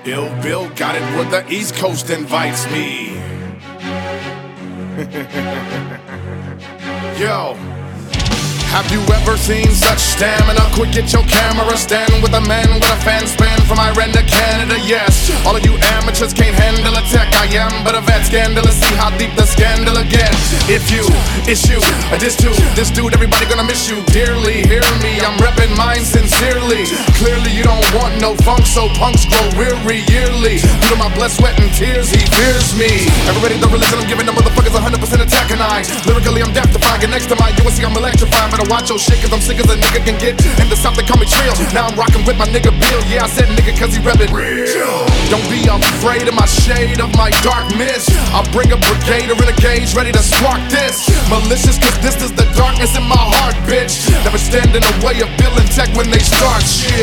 Ill Bill got it where the East Coast invites me. Yo, have you ever seen such stamina? Quick, get your camera stand with a man with a fan span from Iran to Canada. Yes, all of you amateurs can't handle a tech. I am but a vet, scandalous. See how deep the scandal gets. If you issue a diss to this dude, everybody gonna miss you dearly. Hear me, I'm repping mine sincerely. Clearly you don't want no funk, so punks grow weary yearly. Due to my blood, sweat, and tears, he fears me. Everybody the religion, I'm giving the motherfuckers 100% attack, and I lyrically I'm deaf to find. Get next to my USC, I'm electrifying. Better watch your shit, cause I'm sick as a nigga can get. In the South they call me Trill. Now I'm rocking with my nigga Bill. Yeah, I said nigga cause he reppin' real. Don't be afraid of my shade, of my dark mist. I'll bring a brigade or renegades ready to spark this. Malicious cause this is the darkness in my heart, bitch. Never stand in the way of Bill and Tech when they start shit.